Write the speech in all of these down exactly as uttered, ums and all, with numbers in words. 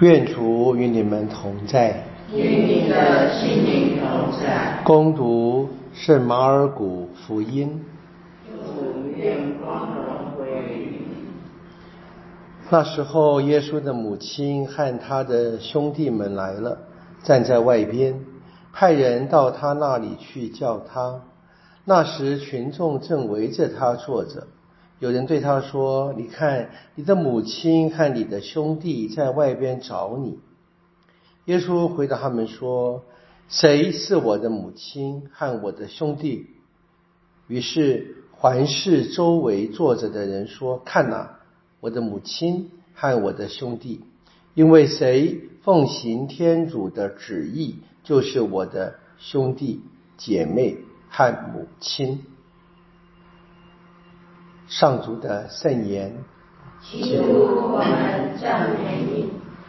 愿主与你们同在， 与你的心灵同在。 恭读圣马尔谷福音。 主愿光荣归于你。 那时候，耶稣的母亲和他的兄弟们来了，站在外边，派人到他那里去叫他。那时群众正围着他坐着，有人对他说：“你看，你的母亲和你的兄弟在外边找你。”耶稣回答他们说：“谁是我的母亲和我的兄弟？”于是环视周围坐着的人说：“看哪，我的母亲和我的兄弟，因为谁奉行天主的旨意，就是我的兄弟姐妹和母亲。”上主的圣言。 基督，我们赞美你。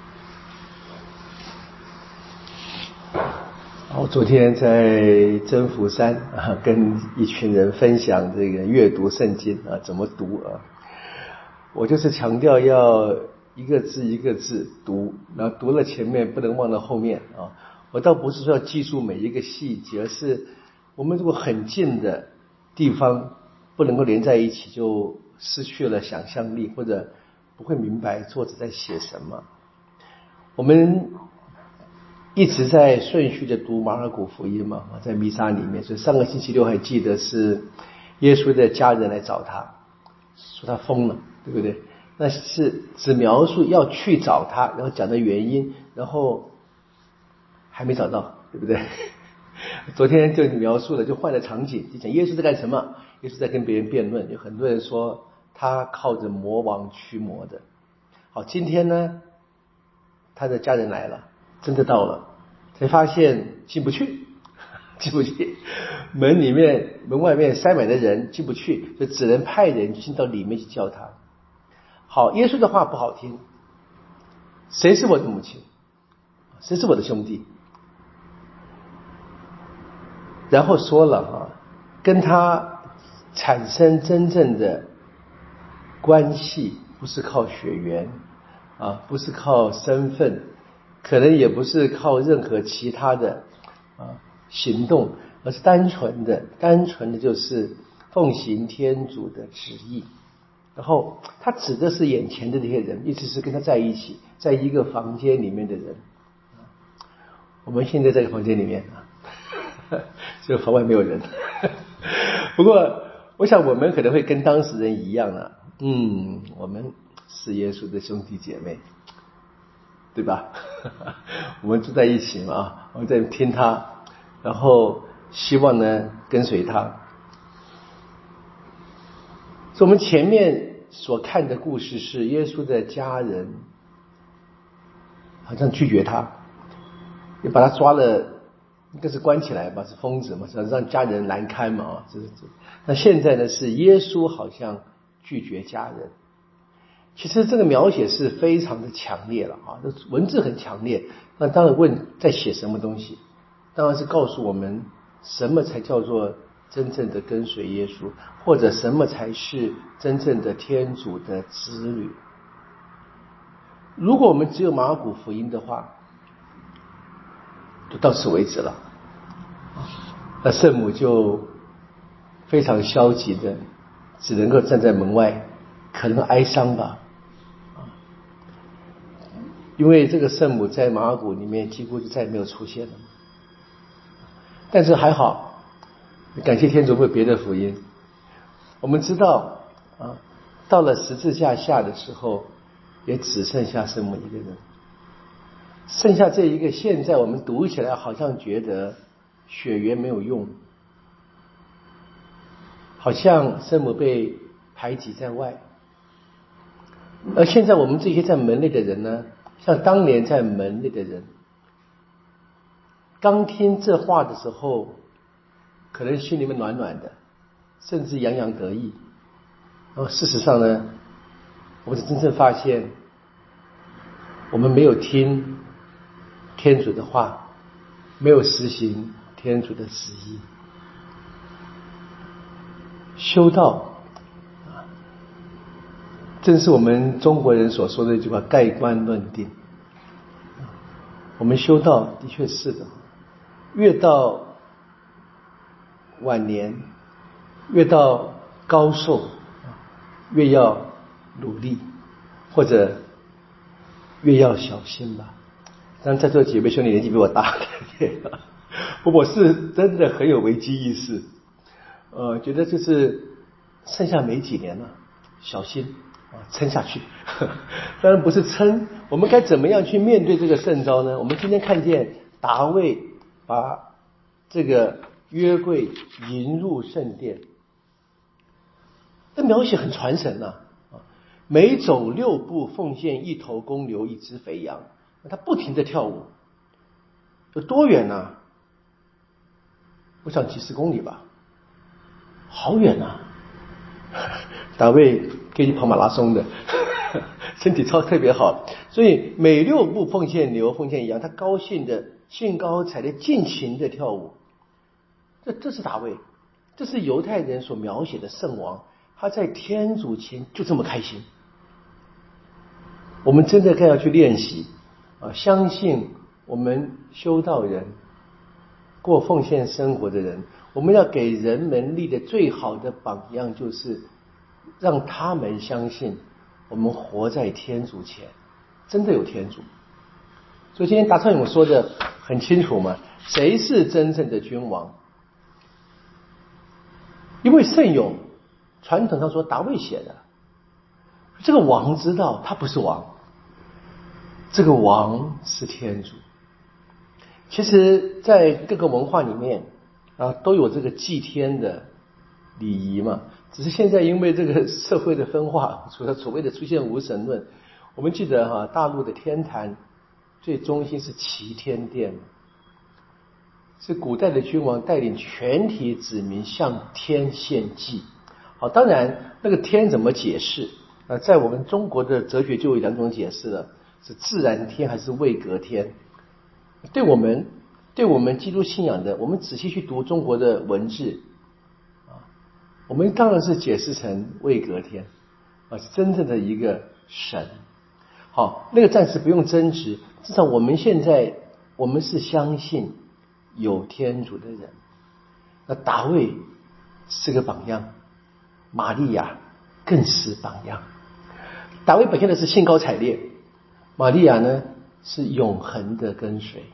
我昨天在真福山啊，跟一群人分享这个阅读圣经啊，怎么读啊？我就是强调要一个字一个字读，然后读了前面不能忘了后面啊。我倒不是说要记住每一个细节，而是我们如果很近的地方不能够连在一起，就失去了想象力，或者不会明白作者在写什么。我们一直在顺序的读马尔谷福音嘛，在弥撒里面，所以上个星期六还记得是耶稣的家人来找他，说他疯了，对不对？那是只描述要去找他，然后讲的原因，然后还没找到，对不对？昨天就描述了，就换了场景，就讲耶稣在干什么？耶稣在跟别人辩论，有很多人说他靠着魔王驱魔的。好，今天呢，他的家人来了，真的到了，才发现进不去，进不去，门里面门外面塞满的人进不去，就只能派人进到里面去叫他。好，耶稣的话不好听，谁是我的母亲？谁是我的兄弟？然后说了啊，跟他产生真正的关系，不是靠血缘啊，不是靠身份，可能也不是靠任何其他的啊行动，而是单纯的，单纯的就是奉行天主的旨意。然后他指的是眼前的这些人，意思是跟他在一起，在一个房间里面的人。我们现在在这个房间里面啊，这个房外没有人。不过我想我们可能会跟当事人一样啊，嗯，我们是耶稣的兄弟姐妹，对吧？我们住在一起嘛，我们在听他，然后希望呢跟随他。所以我们前面所看的故事是耶稣的家人好像拒绝他，也把他抓了，应该是关起来吧，是疯子嘛，是让家人难堪嘛啊，这是这。那现在呢是耶稣好像拒绝家人。其实这个描写是非常的强烈了啊，文字很强烈。那当然问在写什么东西，当然是告诉我们什么才叫做真正的跟随耶稣，或者什么才是真正的天主的子女。如果我们只有马尔谷福音的话，就到此为止了。那圣母就非常消极的，只能够站在门外，可能哀伤吧。因为这个圣母在马尔谷里面几乎就再也没有出现了。但是还好，感谢天主会别的福音。我们知道啊，到了十字架下的时候，也只剩下圣母一个人。剩下这一个，现在我们读起来好像觉得血缘没有用，好像圣母被排挤在外。而现在我们这些在门内的人呢，像当年在门内的人，刚听这话的时候，可能心里面暖暖的，甚至洋洋得意。然后事实上呢，我们真正发现，我们没有听天主的话，没有实行天主的旨意。修道正是我们中国人所说的一句话，盖棺论定。 我们修道的确是的，越到晚年，越到高寿，越要努力，或者越要小心吧。当然在座几位兄弟年纪比我大的，我是真的很有危机意识，呃，觉得就是剩下没几年了，小心啊，撑下去。当然不是撑，我们该怎么样去面对这个圣召呢？我们今天看见大卫把这个约柜迎入圣殿，这描写很传神呐、啊！每走六步奉献一头公牛一只肥羊，他不停地跳舞，有多远呢、啊？我想几十公里吧，好远啊！大卫可以跑马拉松的，身体超特别好，所以每六步奉献牛奉献羊，他高兴的兴高采烈尽情的跳舞。这这是大卫，这是犹太人所描写的圣王，他在天主前就这么开心。我们真的该要去练习啊！相信我们修道人过奉献生活的人，我们要给人们立的最好的榜样，就是让他们相信我们活在天主前，真的有天主。所以今天达昌勇说的很清楚嘛，谁是真正的君王？因为圣咏传统上说达卫写的，这个王知道他不是王，这个王是天主。其实在各个文化里面啊，都有这个祭天的礼仪嘛，只是现在因为这个社会的分化，除了所谓的出现无神论，我们记得哈、啊，大陆的天坛最中心是齐天殿，是古代的君王带领全体子民向天献祭。好，当然那个天怎么解释啊？在我们中国的哲学就有两种解释了，是自然天还是位格天？对我们对我们基督信仰的，我们仔细去读中国的文字啊，我们当然是解释成位格天啊，是真正的一个神。好，那个暂时不用争执，至少我们现在我们是相信有天主的人。那大卫是个榜样，玛利亚更是榜样。大卫表现的是兴高采烈，玛利亚呢是永恒的跟随。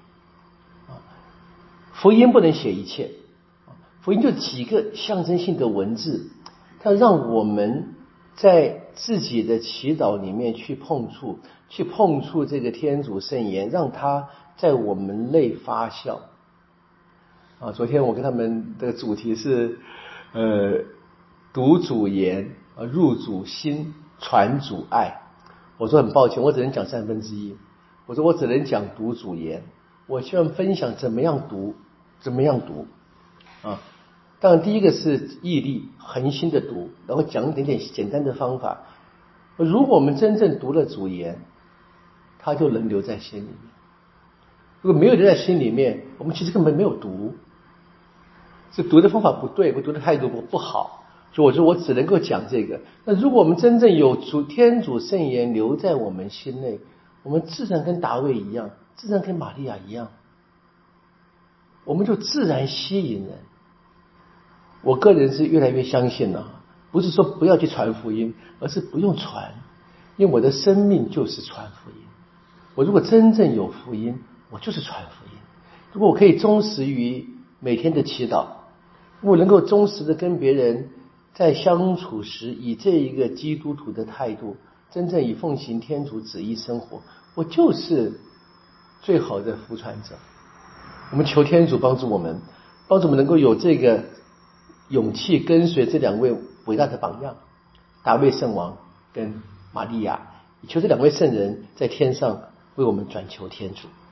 福音不能写一切，福音就几个象征性的文字，它让我们在自己的祈祷里面去碰触，去碰触这个天主圣言，让它在我们内发酵。啊，昨天我跟他们的主题是，呃，读主言，啊，入主心，传主爱。我说很抱歉，我只能讲三分之一。我说我只能讲读主言，我希望分享怎么样读，怎么样读。啊，当然第一个是毅力，恒心的读，然后讲一点点简单的方法。如果我们真正读了主言，它就能留在心里面。如果没有留在心里面，我们其实根本没有读。是读的方法不对，我读的态度不不好，所以我说我只能够讲这个。那如果我们真正有主天主圣言留在我们心内，我们自然跟大卫一样，自然跟玛利亚一样，我们就自然吸引人。我个人是越来越相信了、啊，不是说不要去传福音，而是不用传，因为我的生命就是传福音。我如果真正有福音，我就是传福音。如果我可以忠实于每天的祈祷，我能够忠实的跟别人在相处时以这一个基督徒的态度，真正以奉行天主旨意生活，我就是最好的福传者。我们求天主帮助我们，帮助我们能够有这个勇气跟随这两位伟大的榜样，大卫圣王跟玛利亚，求这两位圣人在天上为我们转求天主。